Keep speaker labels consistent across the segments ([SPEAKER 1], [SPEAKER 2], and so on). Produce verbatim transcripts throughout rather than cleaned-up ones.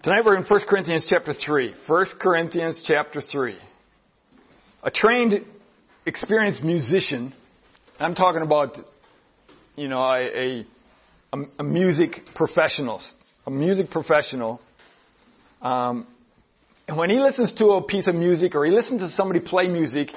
[SPEAKER 1] Tonight we're in First Corinthians chapter three. First Corinthians chapter three. A trained, experienced musician, I'm talking about, you know, a, a, a music professional, a music professional, um, when he listens to a piece of music or he listens to somebody play music,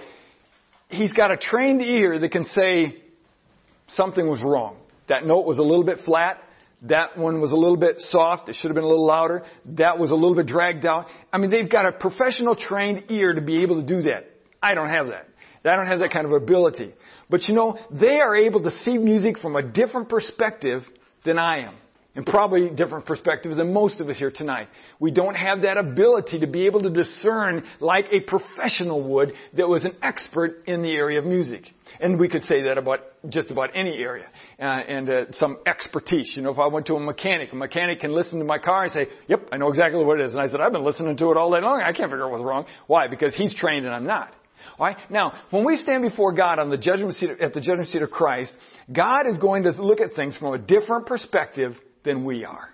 [SPEAKER 1] he's got a trained ear that can say something was wrong. That note was a little bit flat. That one was a little bit soft. It should have been a little louder. That was a little bit dragged out. I mean, they've got a professional trained ear to be able to do that. I don't have that. I don't have that kind of ability. But you know, they are able to see music from a different perspective than I am. And probably different perspectives than most of us here tonight. We don't have that ability to be able to discern like a professional would that was an expert in the area of music. And we could say that about just about any area. Uh, and uh, some expertise. You know, if I went to a mechanic, a mechanic can listen to my car and say, yep, I know exactly what it is. And I said, I've been listening to it all day long. I can't figure out what's wrong. Why? Because he's trained and I'm not. All right? Now, when we stand before God on the judgment seat, at the judgment seat of Christ, God is going to look at things from a different perspective than we are.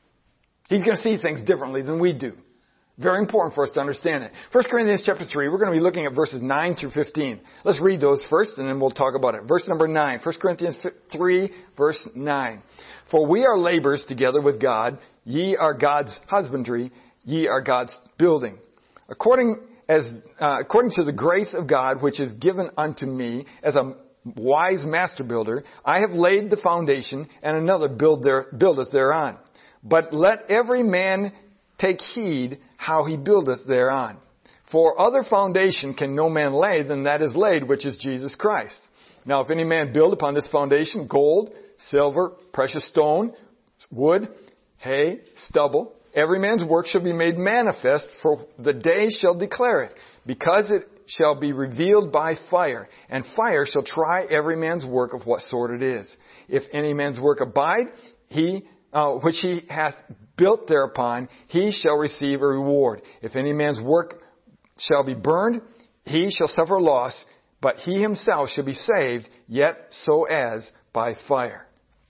[SPEAKER 1] He's going to see things differently than we do. Very important for us to understand it. First Corinthians chapter three, we're going to be looking at verses nine through fifteen. Let's read those first and then we'll talk about it. Verse number nine. First Corinthians three, verse nine. For we are laborers together with God. Ye are God's husbandry. Ye are God's building. According as uh, according to the grace of God which is given unto me as a wise master builder, I have laid the foundation, and another build there, buildeth thereon. But let every man take heed how he buildeth thereon. For other foundation can no man lay than that is laid, which is Jesus Christ. Now if any man build upon this foundation gold, silver, precious stone, wood, hay, stubble, every man's work shall be made manifest, for the day shall declare it, because it shall be revealed by fire, and fire shall try every man's work of what sort it is. If any man's work abide, he, uh, which he hath built thereupon, he shall receive a reward. If any man's work shall be burned, he shall suffer loss, but he himself shall be saved, yet so as by fire.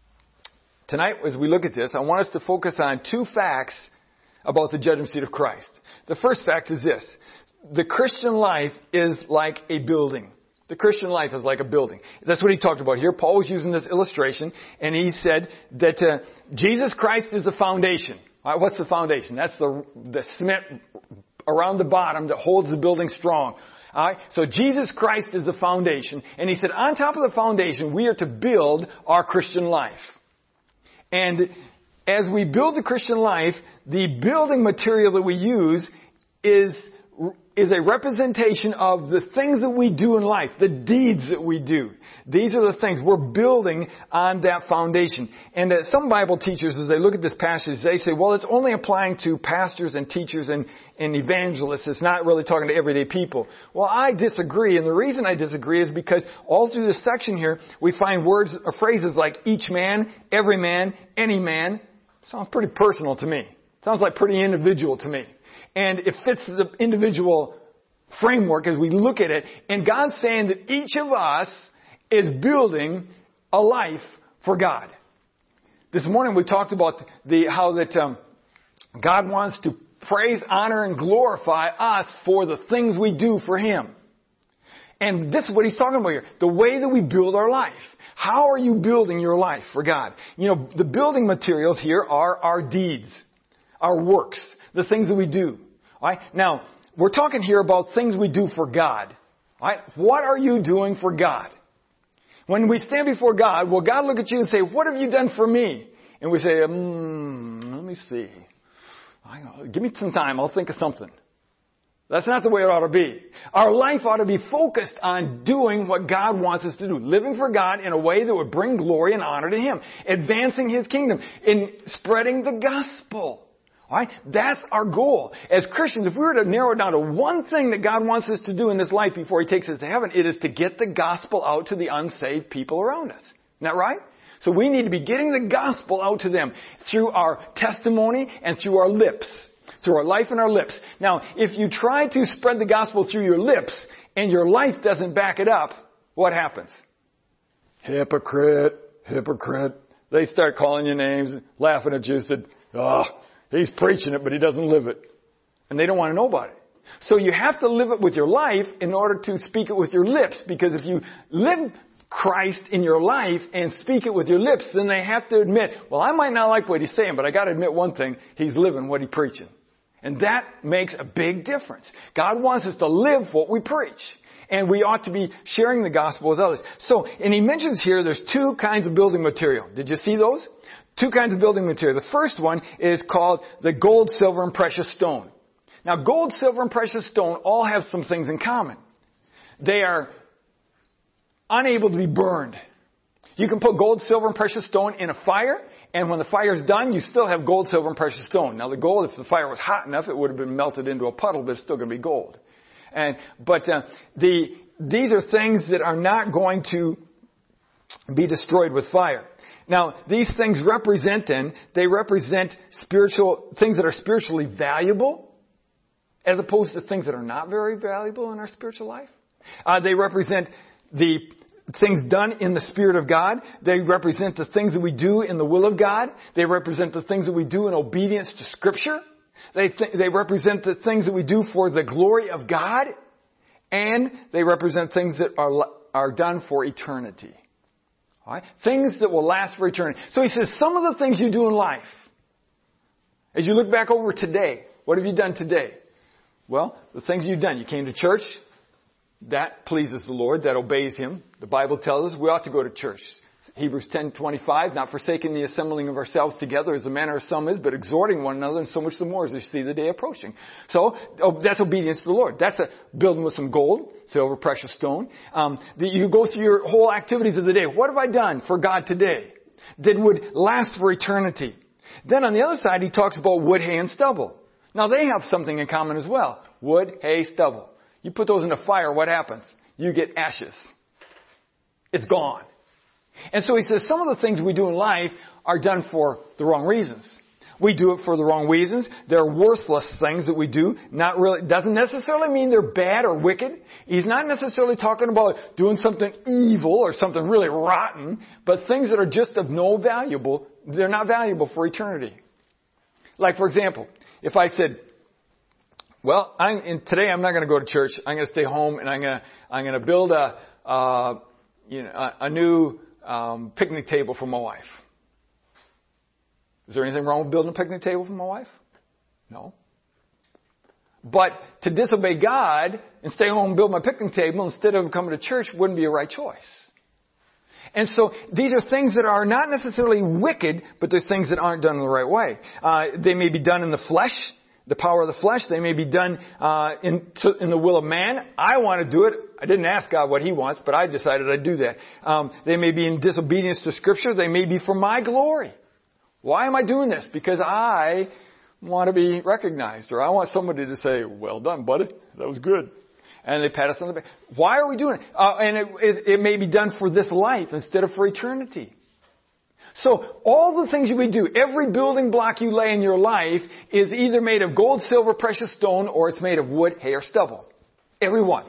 [SPEAKER 1] Tonight, as we look at this, I want us to focus on two facts about the judgment seat of Christ. The first fact is this. The Christian life is like a building. The Christian life is like a building. That's what he talked about here. Paul was using this illustration, and he said that uh, Jesus Christ is the foundation. All right, what's the foundation? That's the, the cement around the bottom that holds the building strong. All right, so Jesus Christ is the foundation, and he said on top of the foundation, we are to build our Christian life. And as we build the Christian life, the building material that we use is is a representation of the things that we do in life, the deeds that we do. These are the things we're building on that foundation. And uh, some Bible teachers, as they look at this passage, they say, well, it's only applying to pastors and teachers and, and evangelists. It's not really talking to everyday people. Well, I disagree. And the reason I disagree is because all through this section here, we find words or phrases like each man, every man, any man. Sounds pretty personal to me. Sounds like pretty individual to me. And it fits the individual framework as we look at it. And God's saying that each of us is building a life for God. This morning we talked about the how that um, God wants to praise, honor, and glorify us for the things we do for Him. And this is what He's talking about here. The way that we build our life. How are you building your life for God? You know, the building materials here are our deeds, our works, the things that we do. All right? Now, we're talking here about things we do for God. All right? What are you doing for God? When we stand before God, will God look at you and say, what have you done for me? And we say, hmm, let me see. Give me some time. I'll think of something. That's not the way it ought to be. Our life ought to be focused on doing what God wants us to do. Living for God in a way that would bring glory and honor to Him. Advancing His kingdom. In spreading the gospel. All right? That's our goal. As Christians, if we were to narrow it down to one thing that God wants us to do in this life before He takes us to heaven, it is to get the gospel out to the unsaved people around us. Isn't that right? So we need to be getting the gospel out to them through our testimony and through our lips. Through our life and our lips. Now, if you try to spread the gospel through your lips and your life doesn't back it up, what happens? Hypocrite, hypocrite. They start calling you names, laughing at you, said, oh, He's preaching it, but he doesn't live it. And they don't want to know about it. So you have to live it with your life in order to speak it with your lips. Because if you live Christ in your life and speak it with your lips, then they have to admit, well, I might not like what he's saying, but I got to admit one thing, he's living what he's preaching. And that makes a big difference. God wants us to live what we preach. And we ought to be sharing the gospel with others. So, and he mentions here there's two kinds of building material. Did you see those? Two kinds of building material. The first one is called the gold, silver, and precious stone. Now, gold, silver, and precious stone all have some things in common. They are unable to be burned. You can put gold, silver, and precious stone in a fire, and when the fire is done, you still have gold, silver, and precious stone. Now, the gold, if the fire was hot enough, it would have been melted into a puddle, but it's still going to be gold. And but uh, the these are things that are not going to be destroyed with fire. Now, these things represent, then, they represent spiritual things that are spiritually valuable, as opposed to things that are not very valuable in our spiritual life. Uh, they represent the things done in the Spirit of God. They represent the things that we do in the will of God. They represent the things that we do in obedience to Scripture. They th- they represent the things that we do for the glory of God. And they represent things that are are done for eternity. All right? Things that will last for eternity. So he says some of the things you do in life, as you look back over today, what have you done today? Well, the things you've done. You came to church. That pleases the Lord. That obeys Him. The Bible tells us we ought to go to church. Hebrews ten twenty-five, not forsaking the assembling of ourselves together as the manner of some is, but exhorting one another, and so much the more as they see the day approaching. So, oh, that's obedience to the Lord. That's a building with some gold, silver, precious stone. Um, the, you go through your whole activities of the day. What have I done for God today that would last for eternity? Then on the other side, he talks about wood, hay, and stubble. Now they have something in common as well. Wood, hay, stubble. You put those in a fire, what happens? You get ashes. It's gone. And so he says some of the things we do in life are done for the wrong reasons. We do it for the wrong reasons. They're worthless things that we do. Not really, doesn't necessarily mean they're bad or wicked. He's not necessarily talking about doing something evil or something really rotten, but things that are just of no valuable, they're not valuable for eternity. Like, for example, if I said, well, I'm, and today I'm not going to go to church. I'm going to stay home and I'm going to, I'm going to build a, uh, you know, a, a new, Um, picnic table for my wife. Is there anything wrong with building a picnic table for my wife? No. But to disobey God and stay home and build my picnic table instead of coming to church wouldn't be a right choice. And so these are things that are not necessarily wicked, but they're things that aren't done in the right way. Uh, they may be done in the flesh, the power of the flesh. They may be done uh, in, in the will of man. I want to do it. I didn't ask God what He wants, but I decided I'd do that. Um, they may be in disobedience to Scripture. They may be for my glory. Why am I doing this? Because I want to be recognized, or I want somebody to say, well done, buddy. That was good. And they pat us on the back. Why are we doing it? Uh, and it, it, it may be done for this life instead of for eternity. So all the things that we do, every building block you lay in your life is either made of gold, silver, precious stone, or it's made of wood, hay, or stubble. Every one.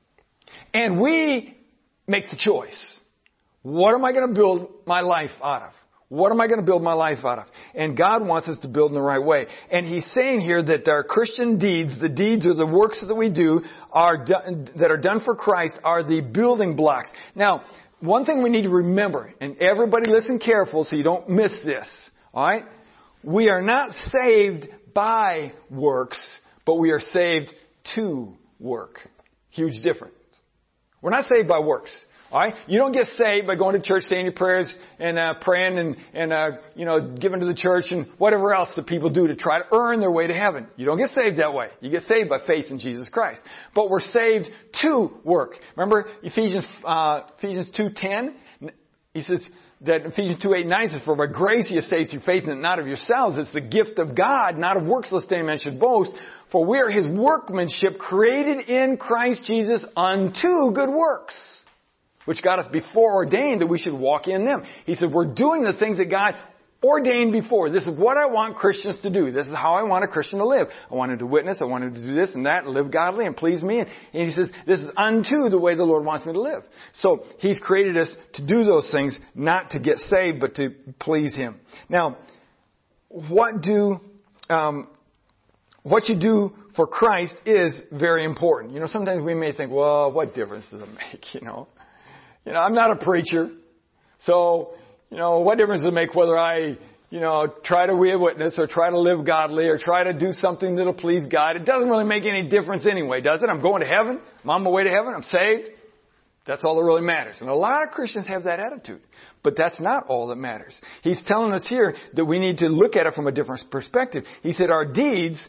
[SPEAKER 1] And we make the choice. What am I going to build my life out of? What am I going to build my life out of? And God wants us to build in the right way. And He's saying here that our Christian deeds, the deeds or the works that we do are done, that are done for Christ are the building blocks. Now, one thing we need to remember, and everybody listen careful so you don't miss this, all right? We are not saved by works, but we are saved to work. Huge difference. We're not saved by works, all right? You don't get saved by going to church, saying your prayers, and uh, praying, and, and uh, you know, giving to the church, and whatever else that people do to try to earn their way to heaven. You don't get saved that way. You get saved by faith in Jesus Christ. But we're saved to work. Remember Ephesians uh, Ephesians two ten? He says that Ephesians two eight nine says, for by grace you are saved through faith, and not of yourselves. It's the gift of God, not of works, lest any man should boast. For we are His workmanship, created in Christ Jesus unto good works, which God hath before ordained that we should walk in them. He said, we're doing the things that God ordained before. This is what I want Christians to do. This is how I want a Christian to live. I want him to witness. I want him to do this and that and live godly and please me. And He says, this is unto the way the Lord wants me to live. So He's created us to do those things, not to get saved, but to please Him. Now, what do um, what you do for Christ is very important. You know, sometimes we may think, well, what difference does it make? You know, you know, I'm not a preacher, so you know, what difference does it make whether I, you know, try to be a witness or try to live godly or try to do something that'll please God? It doesn't really make any difference anyway, does it? I'm going to heaven. I'm on my way to heaven. I'm saved. That's all that really matters. And a lot of Christians have that attitude. But that's not all that matters. He's telling us here that we need to look at it from a different perspective. He said our deeds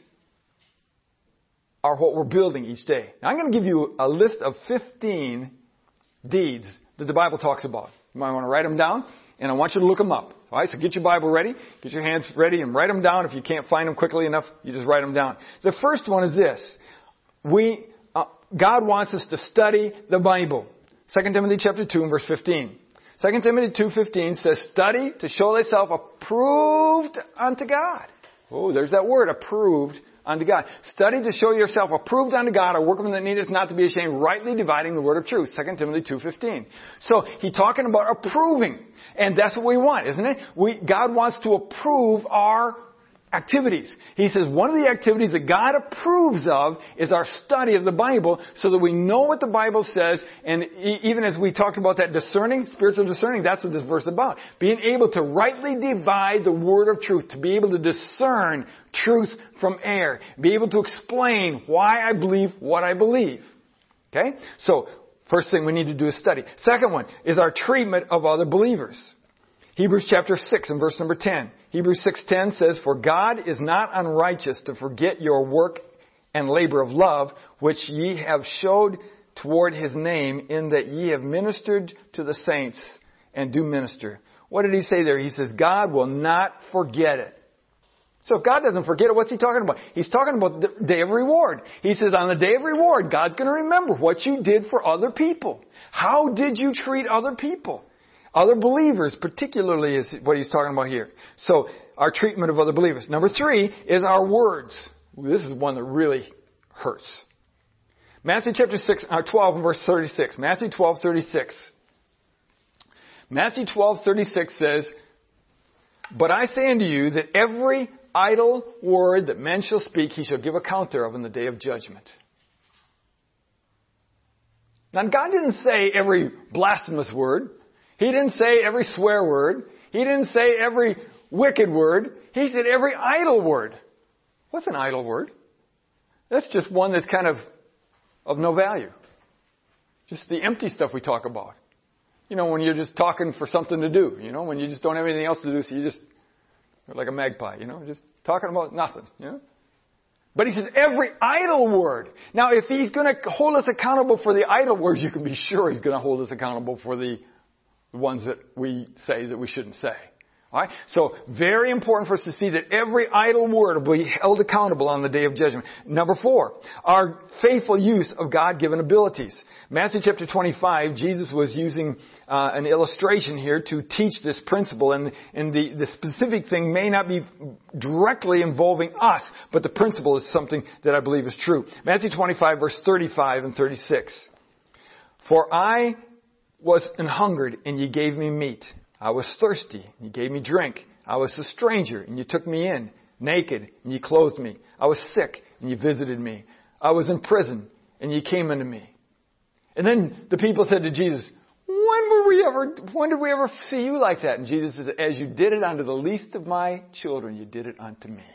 [SPEAKER 1] are what we're building each day. Now, I'm going to give you a list of fifteen deeds that the Bible talks about. You might want to write them down, and I want you to look them up. All right, so get your Bible ready, get your hands ready, and write them down. If you can't find them quickly enough, you just write them down. The first one is this. We, uh, God wants us to study the Bible. Second Timothy chapter two and verse fifteen. Second Timothy two fifteen says, study to show thyself approved unto God. Oh, there's that word, approved unto God. Study to show yourself approved unto God, a workman that needeth not to be ashamed, rightly dividing the word of truth. Second Timothy two fifteen. So he's talking about approving. And that's what we want, isn't it? We, God wants to approve our activities. He says one of the activities that God approves of is our study of the Bible so that we know what the Bible says. And e- even as we talked about that discerning, spiritual discerning, that's what this verse is about. Being able to rightly divide the word of truth, to be able to discern truth from error, be able to explain why I believe what I believe. Okay? So, first thing we need to do is study. Second one is our treatment of other believers. Hebrews chapter six and verse number ten. Hebrews six ten says, for God is not unrighteous to forget your work and labor of love, which ye have showed toward his name, in that ye have ministered to the saints and do minister. What did he say there? He says, God will not forget it. So if God doesn't forget it, what's he talking about? He's talking about the day of reward. He says on the day of reward, God's going to remember what you did for other people. How did you treat other people? Other believers, particularly, is what he's talking about here. So, our treatment of other believers. Number three is our words. This is one that really hurts. Matthew chapter six, uh, twelve and verse thirty-six. Matthew twelve, thirty-six. Matthew twelve, thirty-six says, but I say unto you that every idle word that men shall speak, he shall give account thereof in the day of judgment. Now, God didn't say every blasphemous word. He didn't say every swear word. He didn't say every wicked word. He said every idle word. What's an idle word? That's just one that's kind of of no value. Just the empty stuff we talk about. You know, when you're just talking for something to do. You know, when you just don't have anything else to do, so you just, you're like a magpie, you know, just talking about nothing, you know. But he says every idle word. Now, if he's going to hold us accountable for the idle words, you can be sure he's going to hold us accountable for the ones that we say that we shouldn't say. All right? So, very important for us to see that every idle word will be held accountable on the day of judgment. Number four, our faithful use of God-given abilities. Matthew chapter twenty-five, Jesus was using uh, an illustration here to teach this principle, and, and the, the specific thing may not be directly involving us, but the principle is something that I believe is true. Matthew twenty-five, verse thirty-five and thirty-six. For I was an hungered, and ye gave me meat. I was thirsty, and you gave me drink. I was a stranger, and you took me in. Naked, and you clothed me. I was sick, and you visited me. I was in prison, and you came unto me. And then the people said to Jesus, when were we ever, when did we ever see you like that? And Jesus says, as you did it unto the least of my children, you did it unto me.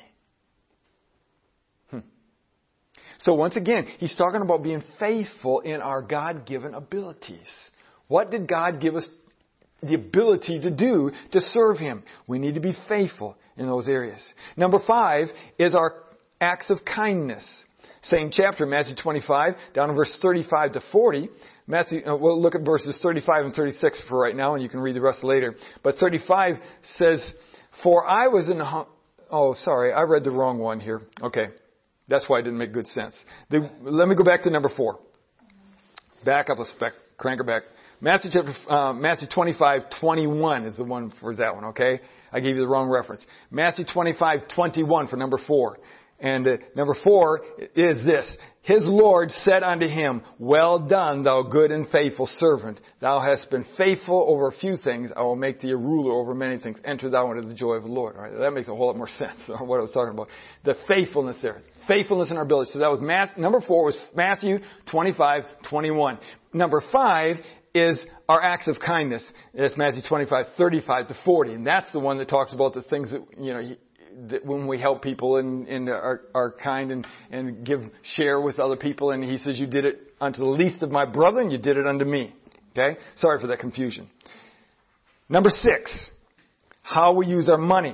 [SPEAKER 1] Hmm. So once again, he's talking about being faithful in our God-given abilities. What did God give us the ability to do to serve Him? We need to be faithful in those areas. Number five is our acts of kindness. Same chapter, Matthew twenty-five, down in verse thirty-five to forty. Matthew, uh, we'll look at verses thirty-five and thirty-six for right now, and you can read the rest later. But thirty-five says, for I was in... Hum- oh, sorry, I read the wrong one here. Okay, that's why it didn't make good sense. The, let me go back to number four. Back up a speck, crank her back. Matthew chapter, uh, Matthew twenty-five, twenty-one is the one for that one, okay? I gave you the wrong reference. Matthew twenty-five, twenty-one for number four. And uh, number four is this. His Lord said unto him, well done, thou good and faithful servant. Thou hast been faithful over a few things. I will make thee a ruler over many things. Enter thou into the joy of the Lord. All right, that makes a whole lot more sense than what I was talking about. The faithfulness there. Faithfulness in our ability. So that was Matt, number four was Matthew twenty-five twenty-one. Number five is our acts of kindness. It's Matthew twenty-five thirty-five to forty. And that's the one that talks about the things that, you know, that when we help people and, and are, are kind and, and give, share with other people. And he says, you did it unto the least of my brethren, you did it unto me. Okay? Sorry for that confusion. Number six, how we use our money.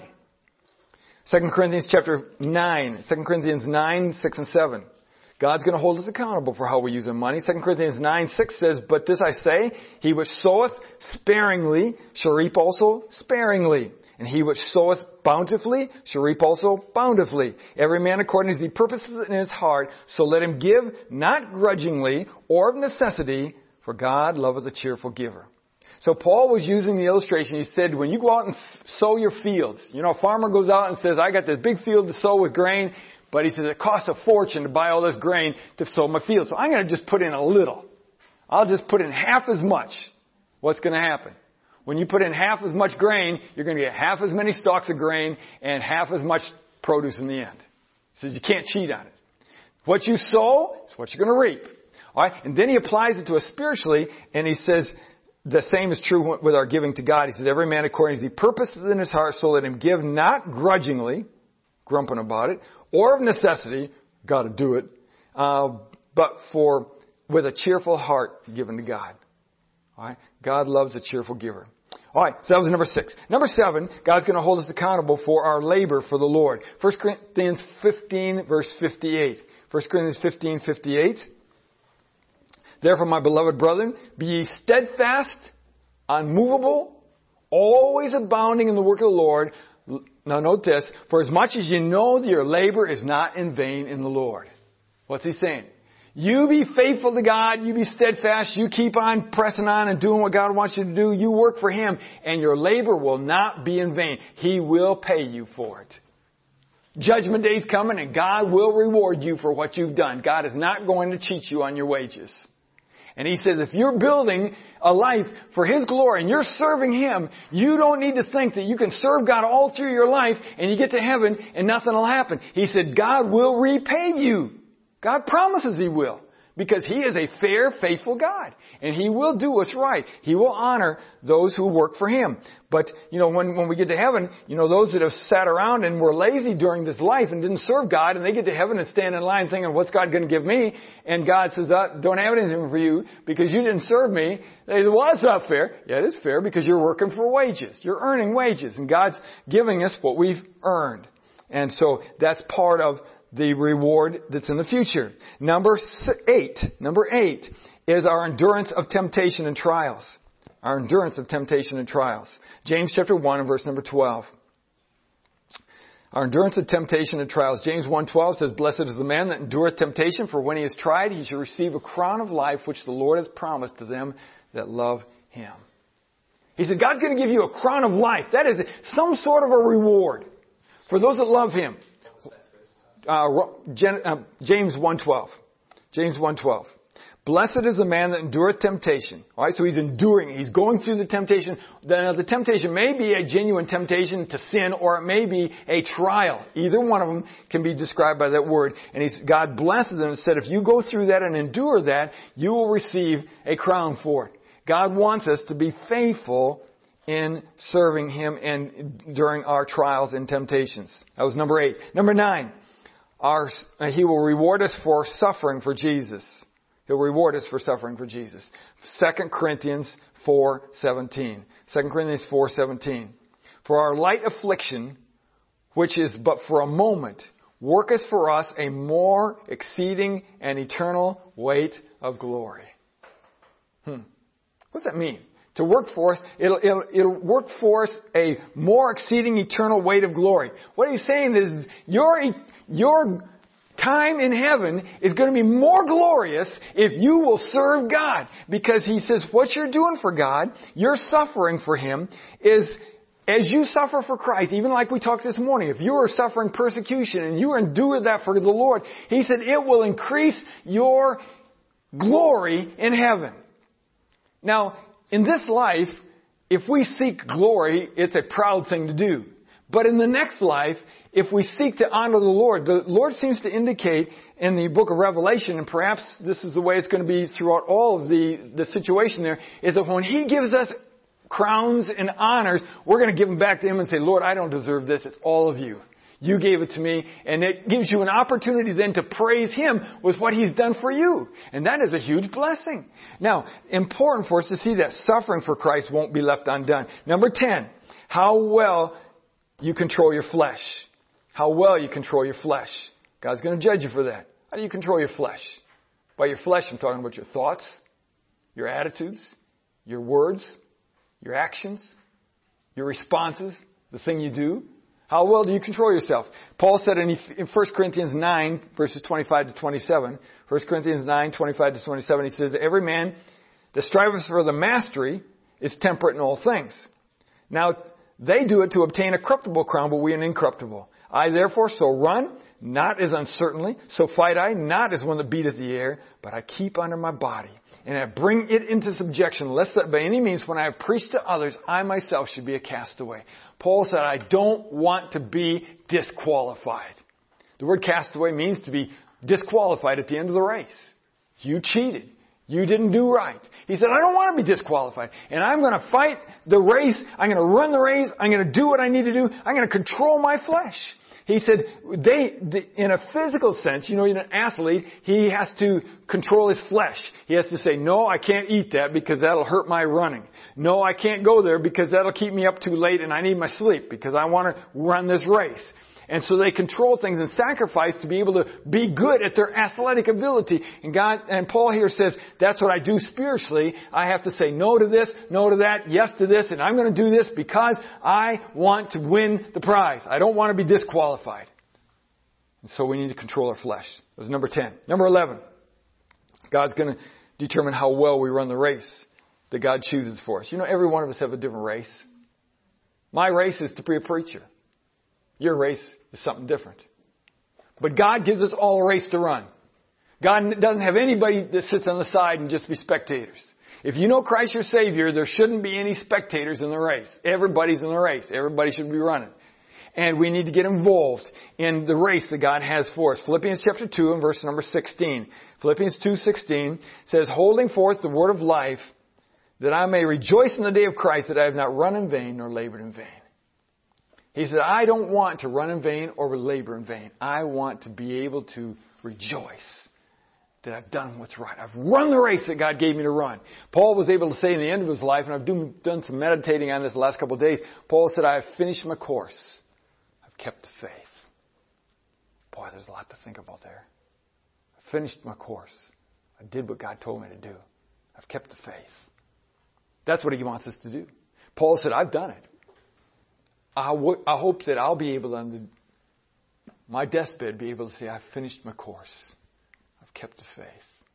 [SPEAKER 1] Second Corinthians chapter nine, Second Corinthians nine, six and seven. God's going to hold us accountable for how we use our money. Second Corinthians nine, six says, but this I say, he which soweth sparingly shall reap also sparingly. And he which soweth bountifully shall reap also bountifully. Every man according as he purposeth in his heart, so let him give, not grudgingly or of necessity, for God loveth a cheerful giver. So Paul was using the illustration. He said, when you go out and f- sow your fields, you know, a farmer goes out and says, I got this big field to sow with grain, but he says, it costs a fortune to buy all this grain to sow my field. So I'm going to just put in a little. I'll just put in half as much. What's going to happen? When you put in half as much grain, you're going to get half as many stalks of grain and half as much produce in the end. He says you can't cheat on it. What you sow is what you're going to reap. All right? And then he applies it to us spiritually, and he says the same is true with our giving to God. He says, every man according as he purposeth in his heart, so let him give, not grudgingly, grumping about it, or of necessity, got to do it, uh, but for with a cheerful heart given to God. All right? God loves a cheerful giver. All right, so that was number six. Number seven, God's going to hold us accountable for our labor for the Lord. First Corinthians fifteen, verse fifty-eight. First Corinthians fifteen, fifty-eight. Therefore, my beloved brethren, be ye steadfast, unmovable, always abounding in the work of the Lord. Now note this, for as much as you know that your labor is not in vain in the Lord. What's he saying? You be faithful to God. You be steadfast. You keep on pressing on and doing what God wants you to do. You work for Him, and your labor will not be in vain. He will pay you for it. Judgment Day is coming, and God will reward you for what you've done. God is not going to cheat you on your wages. And He says if you're building a life for His glory and you're serving Him, you don't need to think that you can serve God all through your life and you get to heaven and nothing will happen. He said God will repay you. God promises He will, because He is a fair, faithful God. And He will do what's right. He will honor those who work for Him. But, you know, when, when we get to heaven, you know, those that have sat around and were lazy during this life and didn't serve God, and they get to heaven and stand in line thinking, what's God going to give me? And God says, I don't have anything for you because you didn't serve me. They say, well, that's not fair. Yeah, it is fair because you're working for wages. You're earning wages. And God's giving us what we've earned. And so that's part of the reward that's in the future. Number eight, number eight is our endurance of temptation and trials. Our endurance of temptation and trials. James chapter one and verse number twelve. Our endurance of temptation and trials. James one twelve says, blessed is the man that endureth temptation, for when he is tried, he shall receive a crown of life, which the Lord hath promised to them that love Him. He said, God's going to give you a crown of life. That is some sort of a reward for those that love Him. Uh, James one twelve. James one twelve. Blessed is the man that endureth temptation. All right, so he's enduring. He's going through the temptation. Now, the temptation may be a genuine temptation to sin, or it may be a trial. Either one of them can be described by that word. And he's, God blesses him and said, if you go through that and endure that, you will receive a crown for it. God wants us to be faithful in serving Him and during our trials and temptations. That was number eight. Number nine. Our, he will reward us for suffering for Jesus. He'll reward us for suffering for Jesus. Second Corinthians four seventeen. Second Corinthians four seventeen. For our light affliction, which is but for a moment, worketh for us a more exceeding and eternal weight of glory. Hmm. What does that mean? To work for us, it'll, it'll, it'll work for us a more exceeding eternal weight of glory. What he's saying is your, your time in heaven is going to be more glorious if you will serve God. Because he says what you're doing for God, your suffering for Him, is as you suffer for Christ, even like we talked this morning, if you are suffering persecution and you endure that for the Lord, he said it will increase your glory in heaven. Now, in this life, if we seek glory, it's a proud thing to do. But in the next life, if we seek to honor the Lord, the Lord seems to indicate in the book of Revelation, and perhaps this is the way it's going to be throughout all of the, the situation there, is that when he gives us crowns and honors, we're going to give them back to him and say, Lord, I don't deserve this. It's all of you. You gave it to me. And it gives you an opportunity then to praise him with what he's done for you. And that is a huge blessing. Now, important for us to see that suffering for Christ won't be left undone. Number ten, how well you control your flesh. How well you control your flesh. God's going to judge you for that. How do you control your flesh? By your flesh, I'm talking about your thoughts, your attitudes, your words, your actions, your responses, the thing you do. How well do you control yourself? Paul said in First Corinthians nine, verses twenty-five to twenty-seven, First Corinthians nine, twenty-five to twenty-seven, he says, every man that striveth for the mastery is temperate in all things. Now, they do it to obtain a corruptible crown, but we an incorruptible. I therefore so run, not as uncertainly, so fight I, not as one that beateth the air, but I keep under my body, and I bring it into subjection, lest that by any means when I have preached to others, I myself should be a castaway. Paul said, I don't want to be disqualified. The word castaway means to be disqualified at the end of the race. You cheated. You didn't do right. He said, I don't want to be disqualified. And I'm going to fight the race. I'm going to run the race. I'm going to do what I need to do. I'm going to control my flesh. He said, they, in a physical sense, you know, in an athlete, he has to control his flesh. He has to say, no, I can't eat that because that'll hurt my running. No, I can't go there because that'll keep me up too late and I need my sleep because I want to run this race. And so they control things and sacrifice to be able to be good at their athletic ability. And God, and Paul here says, that's what I do spiritually. I have to say no to this, no to that, yes to this, and I'm going to do this because I want to win the prize. I don't want to be disqualified. And so we need to control our flesh. That was number ten. Number eleven. God's going to determine how well we run the race that God chooses for us. You know, every one of us have a different race. My race is to be a preacher. Your race is something different. But God gives us all a race to run. God doesn't have anybody that sits on the side and just be spectators. If you know Christ your Savior, there shouldn't be any spectators in the race. Everybody's in the race. Everybody should be running. And we need to get involved in the race that God has for us. Philippians chapter two and verse number sixteen. Philippians two sixteen says, holding forth the word of life, that I may rejoice in the day of Christ, that I have not run in vain nor labored in vain. He said, I don't want to run in vain or labor in vain. I want to be able to rejoice that I've done what's right. I've run the race that God gave me to run. Paul was able to say in the end of his life, and I've do, done some meditating on this the last couple of days, Paul said, I have finished my course. I've kept the faith. Boy, there's a lot to think about there. I finished my course. I did what God told me to do. I've kept the faith. That's what he wants us to do. Paul said, I've done it. I, w- I hope that I'll be able to, on my deathbed, be able to say, I've finished my course. I've kept the faith.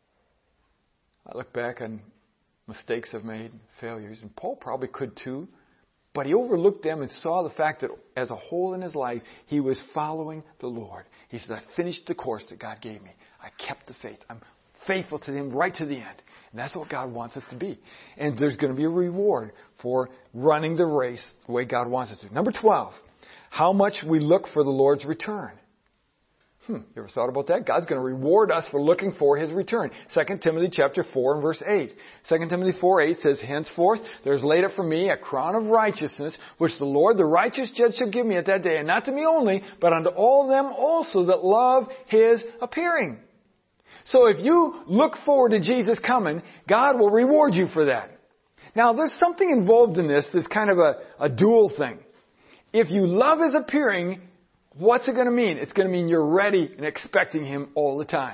[SPEAKER 1] I look back on mistakes I've made, failures, and Paul probably could too, but he overlooked them and saw the fact that as a whole in his life, he was following the Lord. He said, I finished the course that God gave me. I kept the faith. I'm faithful to him right to the end. And that's what God wants us to be. And there's going to be a reward for running the race the way God wants us to. Number twelve, how much we look for the Lord's return. Hmm, you ever thought about that? God's going to reward us for looking for his return. Second Timothy chapter four and verse eight. Second Timothy four eight says, henceforth there is laid up for me a crown of righteousness, which the Lord, the righteous judge, shall give me at that day, and not to me only, but unto all them also that love his appearing. So if you look forward to Jesus coming, God will reward you for that. Now, there's something involved in this that's kind of a, a dual thing. If you love his appearing, what's it going to mean? It's going to mean you're ready and expecting him all the time.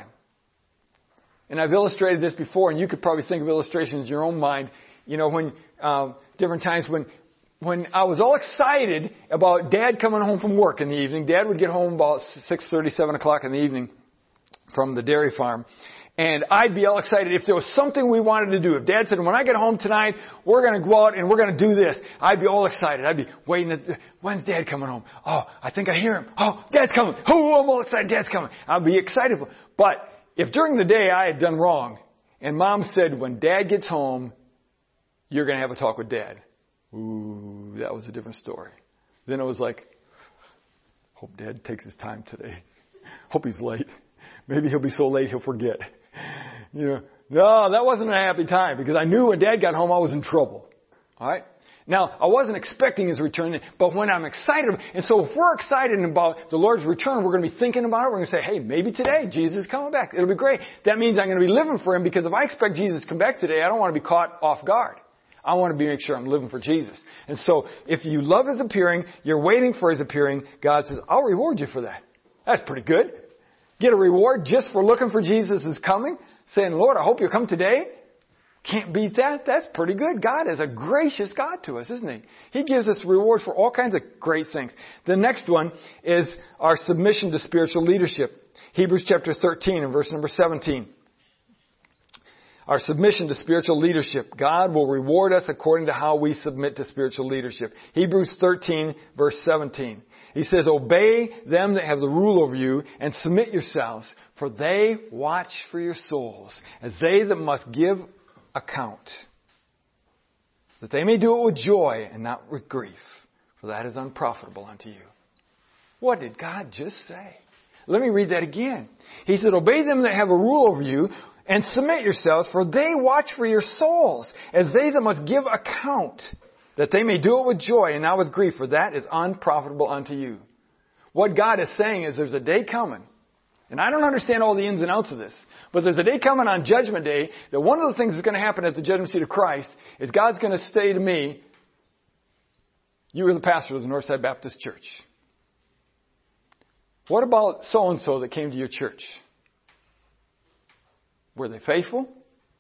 [SPEAKER 1] And I've illustrated this before, and you could probably think of illustrations in your own mind. You know, when uh, different times when when I was all excited about Dad coming home from work in the evening. Dad would get home about six thirty, seven o'clock in the evening from the dairy farm. And I'd be all excited if there was something we wanted to do. If Dad said, when I get home tonight, we're going to go out and we're going to do this, I'd be all excited. I'd be waiting. At, when's Dad coming home? Oh, I think I hear him. Oh, Dad's coming. Oh, I'm all excited. Dad's coming. I'd be excited. But if during the day I had done wrong and Mom said, when Dad gets home, you're going to have a talk with Dad. Ooh, that was a different story. Then it was like, hope Dad takes his time today. Hope he's late. Maybe he'll be so late he'll forget. You know, no, that wasn't a happy time because I knew when Dad got home I was in trouble. All right? Now, I wasn't expecting his return, but when I'm excited, and so if we're excited about the Lord's return, we're going to be thinking about it. We're going to say, hey, maybe today Jesus is coming back. It'll be great. That means I'm going to be living for Him because if I expect Jesus to come back today, I don't want to be caught off guard. I want to be make sure I'm living for Jesus. And so if you love His appearing, you're waiting for His appearing, God says, I'll reward you for that. That's pretty good. Get a reward just for looking for Jesus' coming, saying, Lord, I hope you'll come today. Can't beat that. That's pretty good. God is a gracious God to us, isn't He? He gives us rewards for all kinds of great things. The next one is our submission to spiritual leadership. Hebrews chapter thirteen and verse number seventeen. Our submission to spiritual leadership. God will reward us according to how we submit to spiritual leadership. Hebrews thirteen verse seventeen. He says, obey them that have the rule over you and submit yourselves, for they watch for your souls as they that must give account, that they may do it with joy and not with grief, for that is unprofitable unto you. What did God just say? Let me read that again. He said, obey them that have a rule over you and submit yourselves, for they watch for your souls as they that must give account, that they may do it with joy and not with grief, for that is unprofitable unto you. What God is saying is there's a day coming, and I don't understand all the ins and outs of this, but there's a day coming on Judgment Day that one of the things that's going to happen at the judgment seat of Christ is God's going to say to me, you were the pastor of the Northside Baptist Church. What about so-and-so that came to your church? Were they faithful?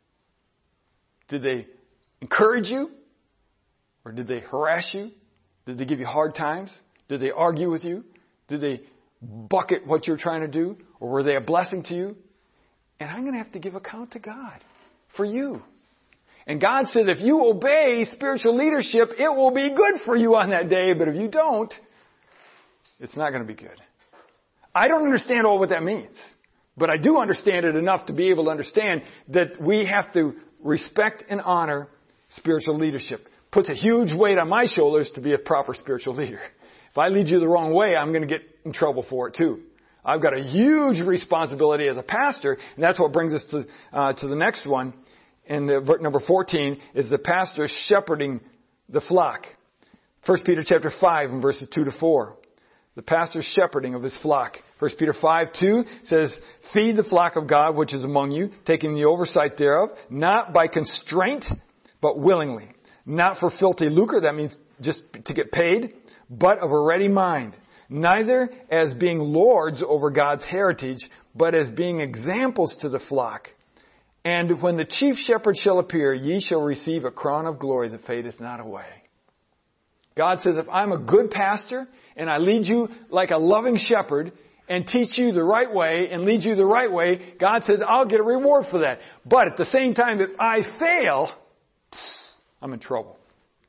[SPEAKER 1] Did they encourage you? Or did they harass you? Did they give you hard times? Did they argue with you? Did they bucket what you're trying to do? Or were they a blessing to you? And I'm going to have to give account to God for you. And God says if you obey spiritual leadership, it will be good for you on that day. But if you don't, it's not going to be good. I don't understand all what that means. But I do understand it enough to be able to understand that we have to respect and honor spiritual leadership. Puts a huge weight on my shoulders to be a proper spiritual leader. If I lead you the wrong way, I'm going to get in trouble for it too. I've got a huge responsibility as a pastor, and that's what brings us to uh, to the next one. And the, number fourteen is the pastor shepherding the flock. First Peter chapter five and verses two to four. The pastor's shepherding of his flock. First Peter five two says, feed the flock of God which is among you, taking the oversight thereof, not by constraint, but willingly. Not for filthy lucre, that means just to get paid, but of a ready mind. Neither as being lords over God's heritage, but as being examples to the flock. And when the chief shepherd shall appear, ye shall receive a crown of glory that fadeth not away. God says, if I'm a good pastor, and I lead you like a loving shepherd, and teach you the right way, and lead you the right way, God says, I'll get a reward for that. But at the same time, if I fail, I'm in trouble.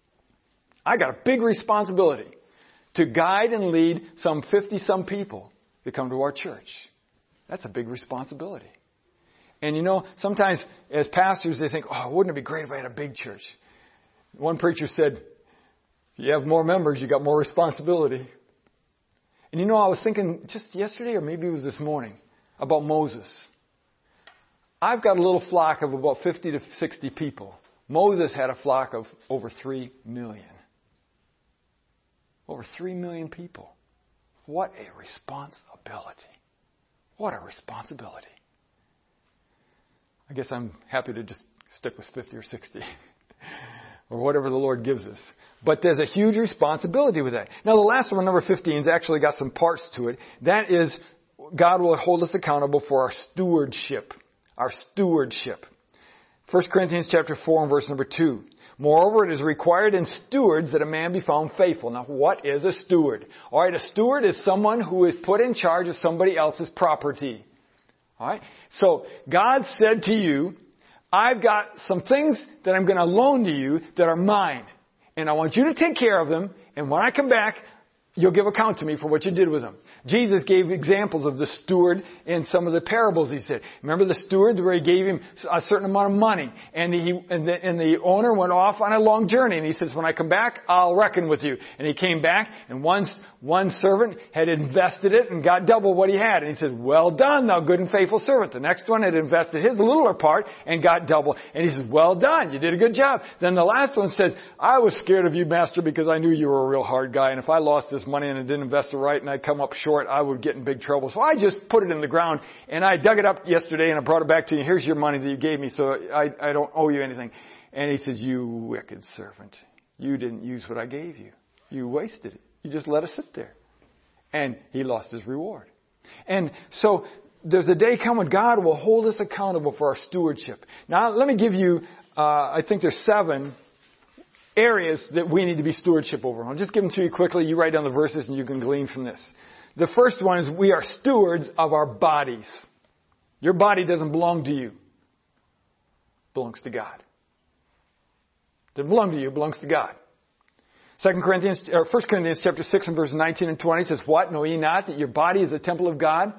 [SPEAKER 1] I got a big responsibility to guide and lead some fifty-some people that come to our church. That's a big responsibility. And you know, sometimes as pastors, they think, oh, wouldn't it be great if I had a big church? One preacher said, if you have more members, you got more responsibility. And you know, I was thinking just yesterday, or maybe it was this morning, about Moses. I've got a little flock of about fifty to sixty people. Moses had a flock of over three million. Over three million people. What a responsibility. What a responsibility. I guess I'm happy to just stick with fifty or sixty. Or whatever the Lord gives us. But there's a huge responsibility with that. Now the last one, number fifteen, has actually got some parts to it. That is, God will hold us accountable for our stewardship. Our stewardship. First Corinthians chapter four and verse number two. Moreover, it is required in stewards that a man be found faithful. Now, what is a steward? All right, a steward is someone who is put in charge of somebody else's property. All right? So God said to you, I've got some things that I'm going to loan to you that are mine. And I want you to take care of them. And when I come back, you'll give account to me for what you did with them. Jesus gave examples of the steward in some of the parables he said. Remember the steward where he gave him a certain amount of money and he and the, and the owner went off on a long journey and he says, when I come back, I'll reckon with you. And he came back and one, one servant had invested it and got double what he had. And he says, well done, thou good and faithful servant. The next one had invested his littler part and got double. And he says, well done, you did a good job. Then the last one says, I was scared of you, master, because I knew you were a real hard guy. And if I lost this money and I didn't invest it right and I come up short, I would get in big trouble. So I just put it in the ground and I dug it up yesterday and I brought it back to you. Here's your money that you gave me, so I, I don't owe you anything. And he says, you wicked servant. You didn't use what I gave you. You wasted it. You just let it sit there. And he lost his reward. And so there's a day coming God will hold us accountable for our stewardship. Now let me give you, uh, I think there's seven areas that we need to be stewardship over. I'll just give them to you quickly. You write down the verses and you can glean from this. The first one is we are stewards of our bodies. Your body doesn't belong to you. It belongs to God. It doesn't belong to you. It belongs to God. Second Corinthians, or First Corinthians chapter six and verses nineteen and twenty says, what? Know ye not that your body is a temple of God?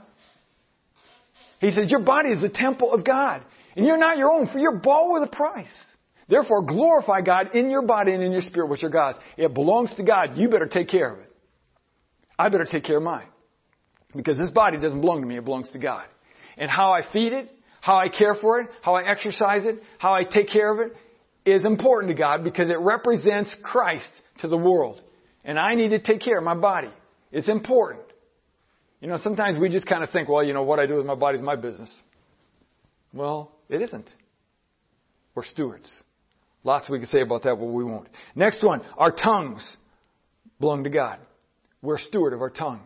[SPEAKER 1] He says, your body is a temple of God. And you're not your own, for you're bought with a price. Therefore, glorify God in your body and in your spirit, which are God's. It belongs to God. You better take care of it. I better take care of mine. Because this body doesn't belong to me. It belongs to God. And how I feed it, how I care for it, how I exercise it, how I take care of it is important to God because it represents Christ to the world. And I need to take care of my body. It's important. You know, sometimes we just kind of think, well, you know, what I do with my body is my business. Well, it isn't. We're stewards. Lots we can say about that, but we won't. Next one, our tongues belong to God. We're a steward of our tongue.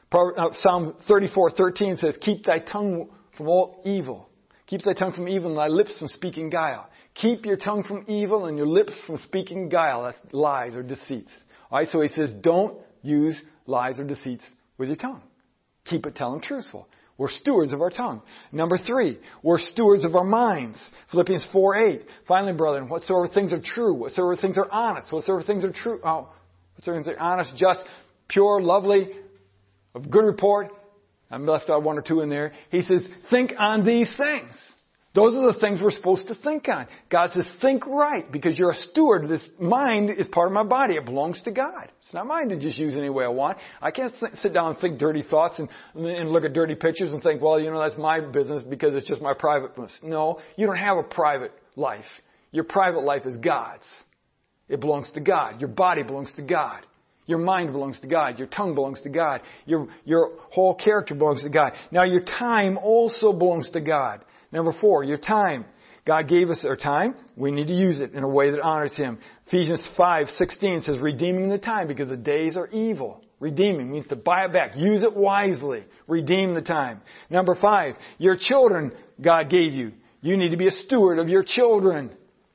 [SPEAKER 1] Psalm thirty-four thirteen says, keep thy tongue from all evil. Keep thy tongue from evil and thy lips from speaking guile. Keep your tongue from evil and your lips from speaking guile. That's lies or deceits. All right, so he says, don't use lies or deceits with your tongue. Keep it telling truthful. We're stewards of our tongue. Number three, we're stewards of our minds. Philippians four eight. Finally, brethren, whatsoever things are true, whatsoever things are honest, whatsoever things are true, oh, whatsoever things are honest, just, pure, lovely, of good report. I'm left out one or two in there. He says, think on these things. Those are the things we're supposed to think on. God says, think right, because you're a steward. This mind is part of my body. It belongs to God. It's not mine to just use any way I want. I can't th- sit down and think dirty thoughts and, and look at dirty pictures and think, well, you know, that's my business because it's just my private business. No, you don't have a private life. Your private life is God's. It belongs to God. Your body belongs to God. Your mind belongs to God. Your tongue belongs to God. Your, your whole character belongs to God. Now, your time also belongs to God. Number four, your time. God gave us our time. We need to use it in a way that honors Him. Ephesians five sixteen says, redeeming the time because the days are evil. Redeeming means to buy it back. Use it wisely. Redeem the time. Number five, your children God gave you. You need to be a steward of your children.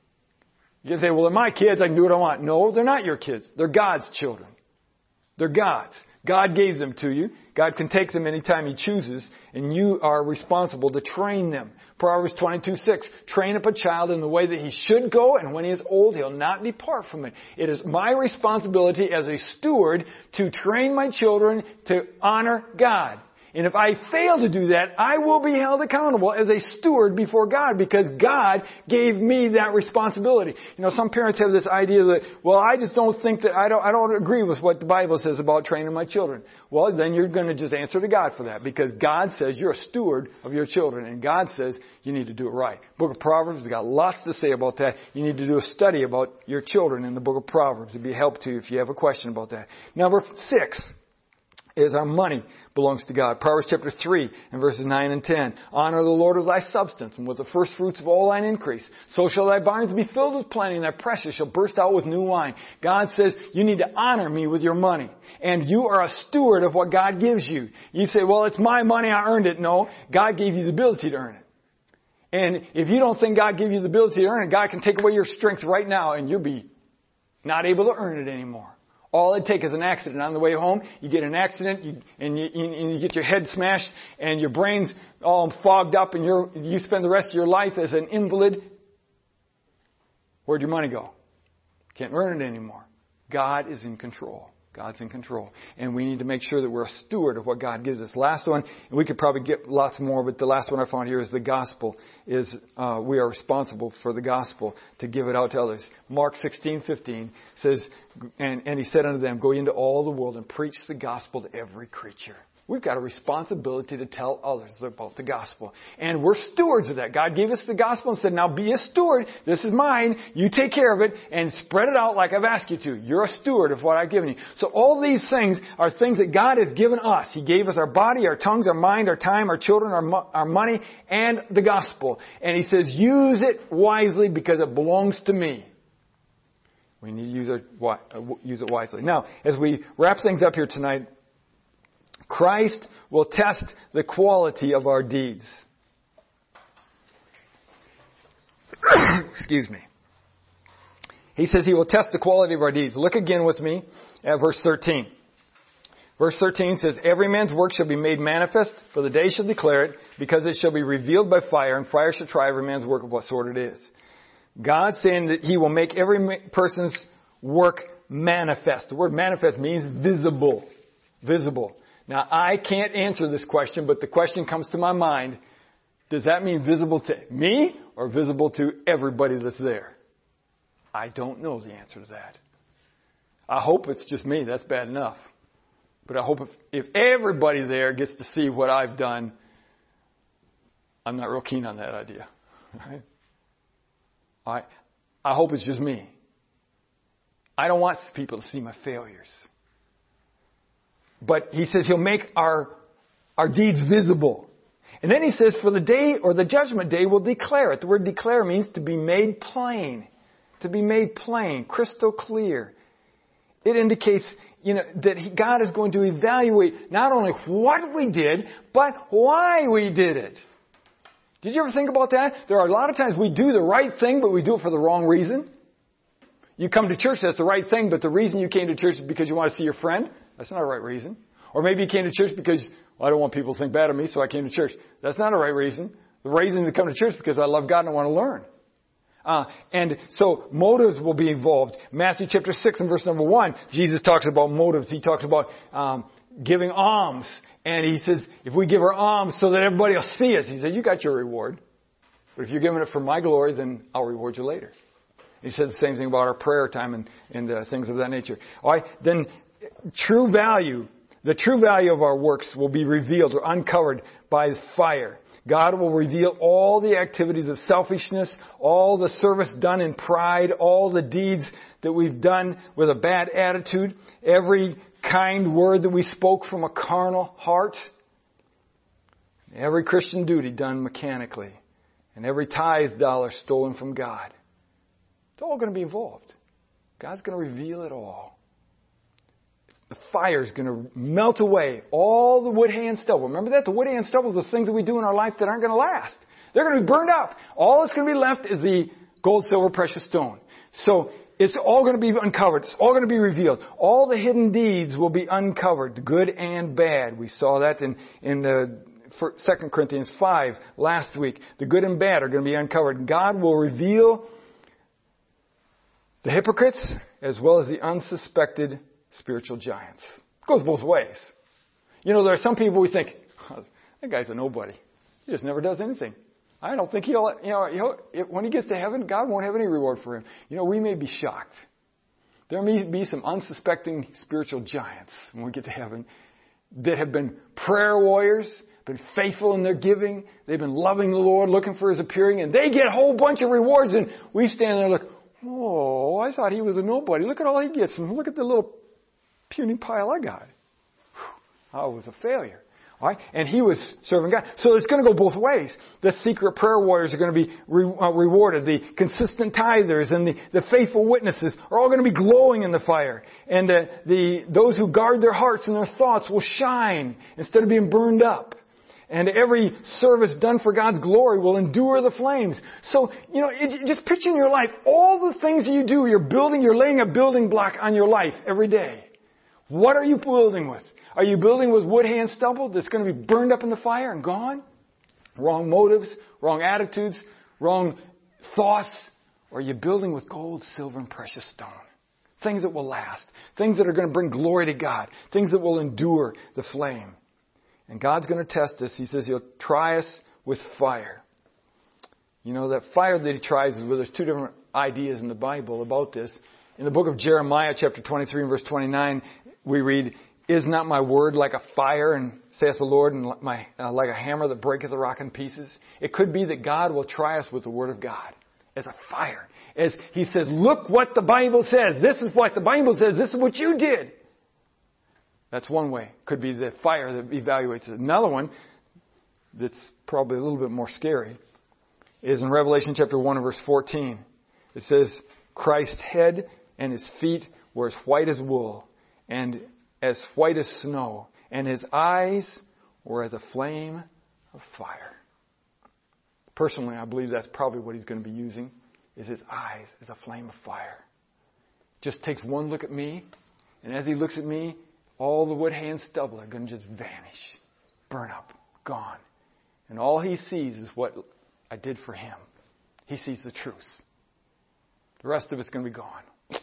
[SPEAKER 1] You can say, well, they're my kids. I can do what I want. No, they're not your kids. They're God's children. They're God's. God gave them to you. God can take them anytime He chooses, and you are responsible to train them. Proverbs twenty-two six, train up a child in the way that he should go, and when he is old, he'll not depart from it. It is my responsibility as a steward to train my children to honor God. And if I fail to do that, I will be held accountable as a steward before God because God gave me that responsibility. You know, some parents have this idea that, well, I just don't think that, I don't, I don't agree with what the Bible says about training my children. Well, then you're going to just answer to God for that because God says you're a steward of your children and God says you need to do it right. Book of Proverbs has got lots to say about that. You need to do a study about your children in the book of Proverbs. It'd be a help to you if you have a question about that. Number six is our money belongs to God. Proverbs chapter three and verses nine and ten. Honor the Lord with thy substance and with the first fruits of all thine increase. So shall thy barns be filled with plenty and thy precious shall burst out with new wine. God says you need to honor me with your money. And you are a steward of what God gives you. You say, well, it's my money, I earned it. No, God gave you the ability to earn it. And if you don't think God gave you the ability to earn it, God can take away your strength right now and you'll be not able to earn it anymore. All it takes is an accident. On the way home, you get an accident, you, and, you, and you get your head smashed, and your brain's all fogged up, and you're, you spend the rest of your life as an invalid. Where'd your money go? Can't earn it anymore. God is in control. God's in control. And we need to make sure that we're a steward of what God gives us. Last one, and we could probably get lots more, but the last one I found here is the gospel. Is uh, we are responsible for the gospel to give it out to others. Mark sixteen fifteen says, and, and he said unto them, go into all the world and preach the gospel to every creature. We've got a responsibility to tell others about the gospel. And we're stewards of that. God gave us the gospel and said, now be a steward. This is mine. You take care of it and spread it out like I've asked you to. You're a steward of what I've given you. So all these things are things that God has given us. He gave us our body, our tongues, our mind, our time, our children, our, mo- our money, and the gospel. And He says, use it wisely because it belongs to me. We need to use it, use it wisely. Now, as we wrap things up here tonight, Christ will test the quality of our deeds. Excuse me. He says He will test the quality of our deeds. Look again with me at verse thirteen. Verse thirteen says, every man's work shall be made manifest, for the day shall declare it, because it shall be revealed by fire, and fire shall try every man's work of what sort it is. God's saying that He will make every person's work manifest. The word manifest means visible. Visible. Now, I can't answer this question, but the question comes to my mind. Does that mean visible to me or visible to everybody that's there? I don't know the answer to that. I hope it's just me. That's bad enough. But I hope if, if everybody there gets to see what I've done, I'm not real keen on that idea. Right? I, I hope it's just me. I don't want people to see my failures. But He says He'll make our, our deeds visible. And then He says, for the day or the judgment day will declare it. The word declare means to be made plain. To be made plain, crystal clear. It indicates, you know, that he, God is going to evaluate not only what we did, but why we did it. Did you ever think about that? There are a lot of times we do the right thing, but we do it for the wrong reason. You come to church, that's the right thing, but the reason you came to church is because you want to see your friend. That's not a right reason. Or maybe you came to church because, well, I don't want people to think bad of me, so I came to church. That's not a right reason. The reason to come to church is because I love God and I want to learn. Uh, and so motives will be involved. Matthew chapter six and verse number one, Jesus talks about motives. He talks about um, giving alms. And He says, if we give our alms so that everybody will see us, He says, you got your reward. But if you're giving it for my glory, then I'll reward you later. He said the same thing about our prayer time and, and uh, things of that nature. All right, then true value, the true value of our works will be revealed or uncovered by fire. God will reveal all the activities of selfishness, all the service done in pride, all the deeds that we've done with a bad attitude, every kind word that we spoke from a carnal heart, every Christian duty done mechanically, and every tithe dollar stolen from God. It's all going to be involved. God's going to reveal it all. The fire is going to melt away all the wood, hay, and stubble. Remember that? The wood, hay, and stubble are the things that we do in our life that aren't going to last. They're going to be burned up. All that's going to be left is the gold, silver, precious stone. So it's all going to be uncovered. It's all going to be revealed. All the hidden deeds will be uncovered, good and bad. We saw that in, in the Second Corinthians five last week. The good and bad are going to be uncovered. God will reveal the hypocrites as well as the unsuspected spiritual giants. It goes both ways. You know, there are some people we think, oh, that guy's a nobody. He just never does anything. I don't think he'll, you know, he'll, when he gets to heaven, God won't have any reward for him. You know, we may be shocked. There may be some unsuspecting spiritual giants when we get to heaven that have been prayer warriors, been faithful in their giving. They've been loving the Lord, looking for His appearing, and they get a whole bunch of rewards, and we stand there and look, oh, I thought he was a nobody. Look at all he gets, and look at the little puny pile I got. Whew, I was a failure. All right? And he was serving God. So it's going to go both ways. The secret prayer warriors are going to be re- uh, rewarded. The consistent tithers and the, the faithful witnesses are all going to be glowing in the fire. And uh, the those who guard their hearts and their thoughts will shine instead of being burned up. And every service done for God's glory will endure the flames. So, you know, it, just picture in your life all the things you do. You're building, you're laying a building block on your life every day. What are you building with? Are you building with wood, hay, and stubble that's going to be burned up in the fire and gone? Wrong motives, wrong attitudes, wrong thoughts. Or are you building with gold, silver, and precious stone? Things that will last. Things that are going to bring glory to God. Things that will endure the flame. And God's going to test us. He says He'll try us with fire. You know, that fire that He tries is where there's two different ideas in the Bible about this. In the book of Jeremiah, chapter twenty-three and verse twenty-nine, we read, "Is not my word like a fire, and saith the Lord, and my, uh, like a hammer that breaketh a rock in pieces?" It could be that God will try us with the word of God as a fire. As He says, look what the Bible says. This is what the Bible says. This is what you did. That's one way. Could be the fire that evaluates it. Another one that's probably a little bit more scary is in Revelation chapter one and verse fourteen. It says, "Christ's head and His feet were as white as wool, and as white as snow, and His eyes were as a flame of fire." Personally, I believe that's probably what He's going to be using, is His eyes as a flame of fire. Just takes one look at me, and as He looks at me, all the wood, hay, and stubble are going to just vanish, burn up, gone. And all He sees is what I did for Him. He sees the truth. The rest of it's going to be gone.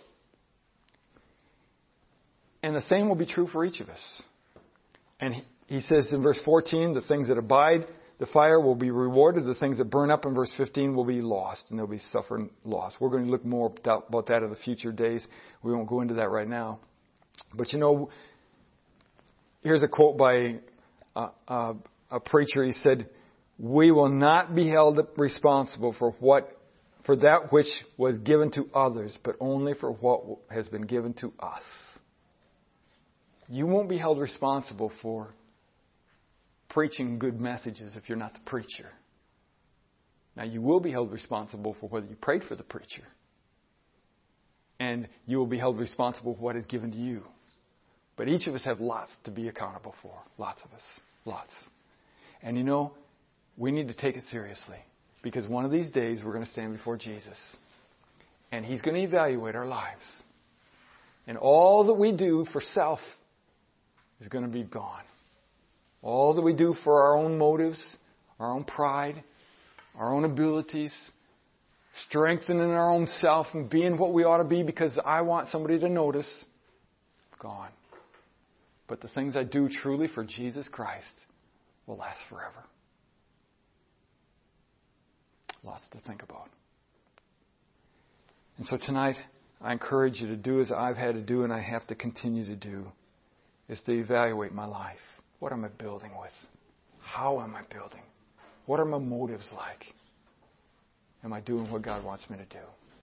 [SPEAKER 1] And the same will be true for each of us. And he, he says in verse fourteen, the things that abide the fire will be rewarded. The things that burn up in verse fifteen will be lost, and they'll be suffering loss. We're going to look more about that in the future days. We won't go into that right now. But you know, here's a quote by a, a, a preacher. He said, "We will not be held responsible for what for that which was given to others, but only for what has been given to us." You won't be held responsible for preaching good messages if you're not the preacher. Now, you will be held responsible for whether you prayed for the preacher. And you will be held responsible for what is given to you. But each of us have lots to be accountable for. Lots of us. Lots. And you know, we need to take it seriously. Because one of these days we're going to stand before Jesus. And He's going to evaluate our lives. And all that we do for self is going to be gone. All that we do for our own motives, our own pride, our own abilities, strengthening our own self and being what we ought to be because I want somebody to notice, gone. But the things I do truly for Jesus Christ will last forever. Lots to think about. And so tonight, I encourage you to do as I've had to do and I have to continue to do, is to evaluate my life. What am I building with? How am I building? What are my motives like? Am I doing what God wants me to do?